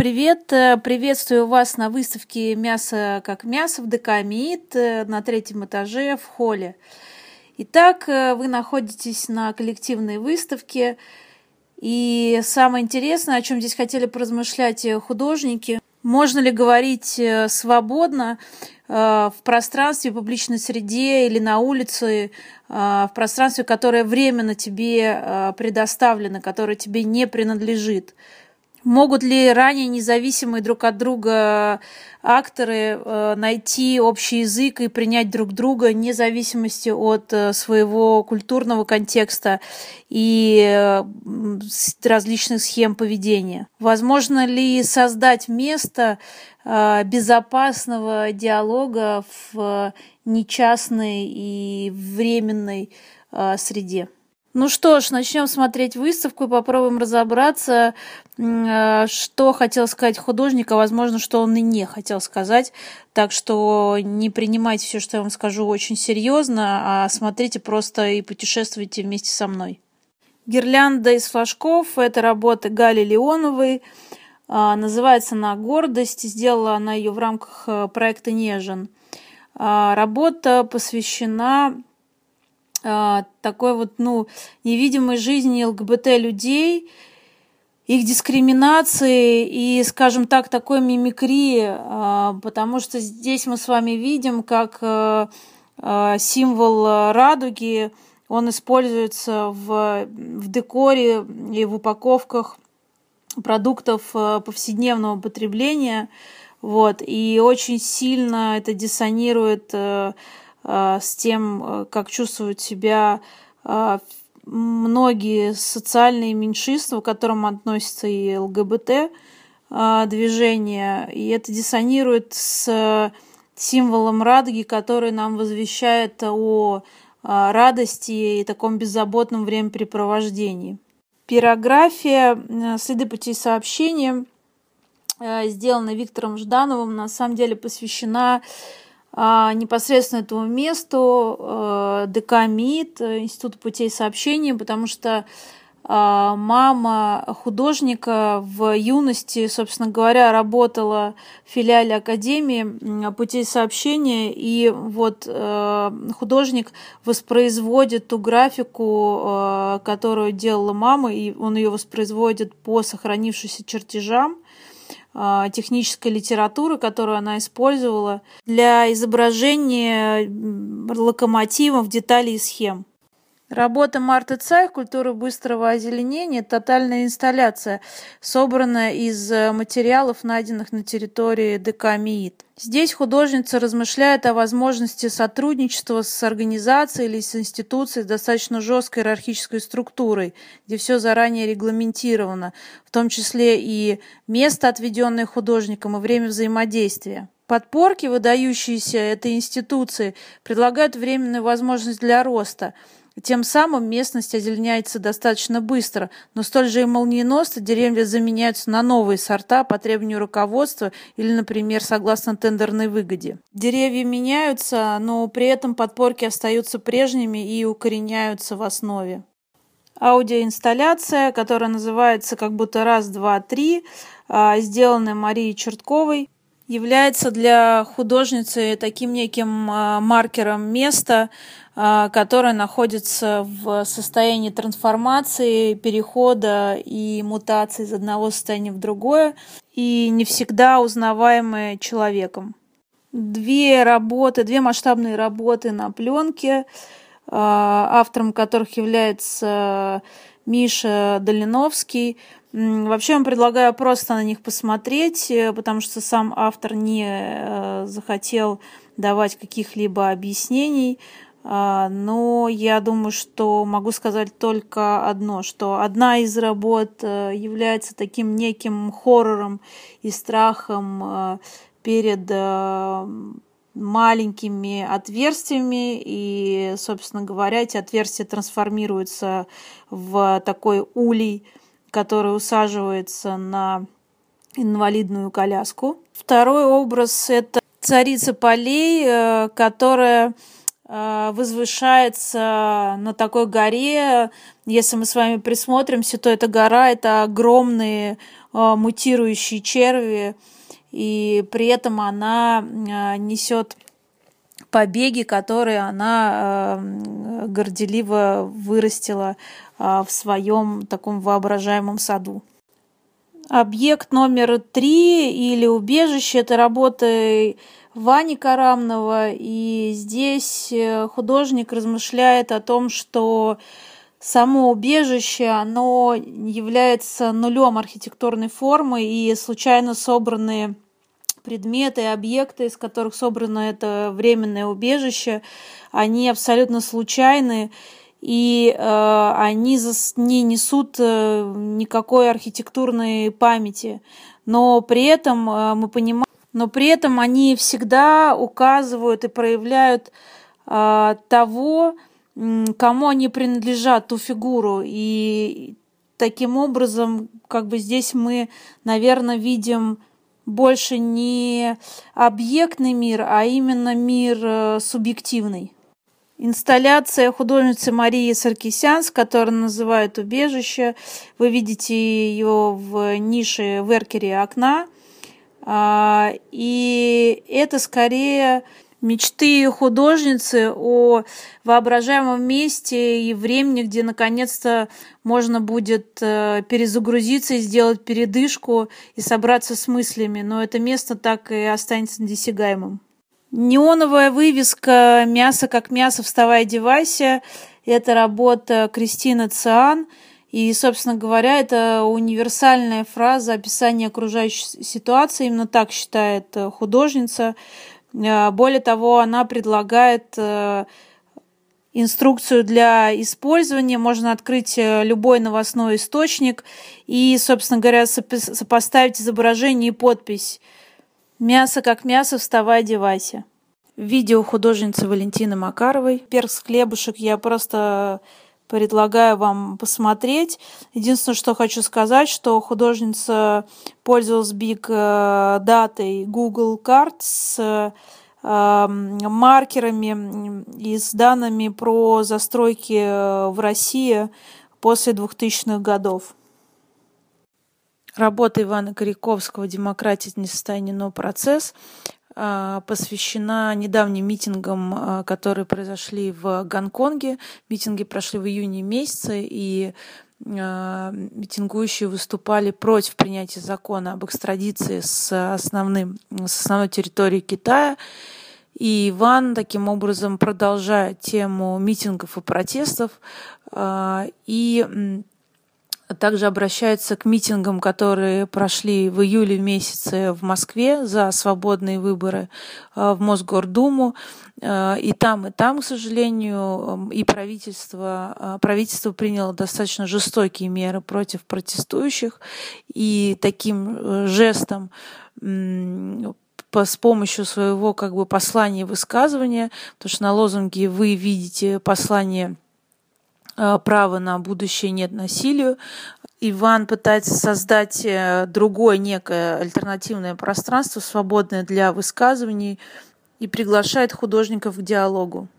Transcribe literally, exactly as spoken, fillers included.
привет! Э, Приветствую вас на выставке «Мясо как мясо» в ДК МИИТ э, на третьем этаже в холле. Итак, э, вы находитесь на коллективной выставке. И самое интересное, о чем здесь хотели поразмышлять э, художники, можно ли говорить э, свободно э, в пространстве, в публичной среде или на улице, э, в пространстве, которое временно тебе э, предоставлено, которое тебе не принадлежит. Могут ли ранее независимые друг от друга акторы э, найти общий язык и принять друг друга вне зависимости от э, своего культурного контекста и э, с- различных схем поведения? Возможно ли создать место э, безопасного диалога в э, нечастной и временной э, среде? Ну что ж, начнем смотреть выставку и попробуем разобраться, м, э, что хотел сказать художник, а возможно, что он и не хотел сказать. Так что не принимайте все, что я вам скажу, очень серьезно, а смотрите просто и путешествуйте вместе со мной. Гирлянда из флажков – это работа Гали Леоновой. А, Называется она «Гордость». Сделала она ее в рамках э, проекта «Нежен». А, Работа посвящена а, такой вот, ну, невидимой жизни ЛГБТ-людей, их дискриминации и, скажем так, такой мимикрии, а, потому что здесь мы с вами видим, как а, а, символ а, радуги, он используется в, в декоре и в упаковках продуктов а, повседневного потребления, вот, и очень сильно это диссонирует э, э, с тем, э, как чувствуют себя э, многие социальные меньшинства, к которым относятся и ЛГБТ э, движение, и это диссонирует с э, символом радуги, который нам возвещает о э, радости и таком беззаботном времяпрепровождении. Пирография э, «Следы путей сообщения», э, сделана Виктором Ждановым, на самом деле посвящена а, непосредственно этому месту, э, ДК МИИТ, э, Институту путей сообщения, потому что а, мама художника в юности, собственно говоря, работала в филиале Академии м, путей сообщения, и вот э, художник воспроизводит ту графику, э, которую делала мама, и он ее воспроизводит по сохранившимся чертежам а, технической литературы, которую она использовала для изображения м, локомотивов, деталей и схем. Работа Марты Цай «Культура быстрого озеленения» – тотальная инсталляция, собранная из э, материалов, найденных на территории ДК МИИТ. Здесь художница размышляет о возможности сотрудничества с организацией или с институцией с достаточно жесткой иерархической структурой, где все заранее регламентировано, в том числе и место, отведенное художникам, и время взаимодействия. Подпорки, выдающиеся этой институции, предлагают временную возможность для роста. Тем самым местность озеленяется достаточно быстро, но столь же и молниеносно деревья заменяются на новые сорта по требованию руководства или, например, согласно тендерной выгоде. Деревья меняются, но при этом подпорки остаются прежними и укореняются в основе. Аудиоинсталляция, которая называется как будто «Раз, два, три», а, сделанная Марией Чертковой, является для художницы таким неким а, маркером места, а, которое находится в состоянии трансформации, перехода и мутации из одного состояния в другое, и не всегда узнаваемое человеком. Две работы, две масштабные работы на пленке, а, автором которых является Миша Долиновский. М, Вообще, я вам предлагаю просто на них посмотреть, э, потому что сам автор не э, захотел давать каких-либо объяснений. А, Но я думаю, что могу сказать только одно, что одна из работ э, является таким неким хоррором и страхом э, перед э, маленькими отверстиями, и, собственно говоря, эти отверстия трансформируются в такой улей, который усаживается на инвалидную коляску. Второй образ – это царица полей, э, которая возвышается на такой горе. Если мы с вами присмотримся, то эта гора – это огромные мутирующие черви, и при этом она несет побеги, которые она горделиво вырастила в своем таком воображаемом саду. Объект номер три или убежище – это работа Вани Карамнова, и здесь художник размышляет о том, что само убежище, оно является нулем архитектурной формы, и случайно собранные предметы и объекты, из которых собрано это временное убежище, они абсолютно случайны, и э, они не несут э, никакой архитектурной памяти. Но при этом э, мы понимаем, но при этом они всегда указывают и проявляют э, того, кому они принадлежат, ту фигуру. И таким образом, как бы здесь мы, наверное, видим больше не объектный мир, а именно мир э, субъективный. Инсталляция художницы Марии Саркисян, которая называют «Убежище». Вы видите ее в нише в эркере окна. И это скорее мечты художницы о воображаемом месте и времени, где наконец-то можно будет перезагрузиться и сделать передышку и собраться с мыслями. Но это место так и останется недосягаемым. Неоновая вывеска «Мясо как мясо, вставай, одевайся» – это работа Кристины Циан. И, собственно говоря, это универсальная фраза описания окружающей ситуации. Именно так считает художница. Более того, она предлагает инструкцию для использования. Можно открыть любой новостной источник и, собственно говоря, сопоставить изображение и подпись. «Мясо как мясо, вставай, одевайся». Видео художницы Валентины Макаровой. Перс хлебушек я просто предлагаю вам посмотреть. Единственное, что хочу сказать, что художница пользовалась биг датой Google карт с маркерами и с данными про застройки в России после двухтысячных годов. Работа Ивана Коряковского «Демократия – несостояние, но процесс» посвящена недавним митингам, которые произошли в Гонконге. Митинги прошли в июне месяце, и митингующие выступали против принятия закона об экстрадиции с, основным, с основной территории Китая. И Иван таким образом продолжает тему митингов и протестов, и также обращается к митингам, которые прошли в июле месяце в Москве за свободные выборы в Мосгордуму. И там, и там, к сожалению, и правительство, правительство приняло достаточно жестокие меры против протестующих. И таким жестом с помощью своего как бы послания и высказывания, потому что на лозунге вы видите послание «Право на будущее нет насилию». Иван пытается создать другое некое альтернативное пространство, свободное для высказываний, и приглашает художников к диалогу.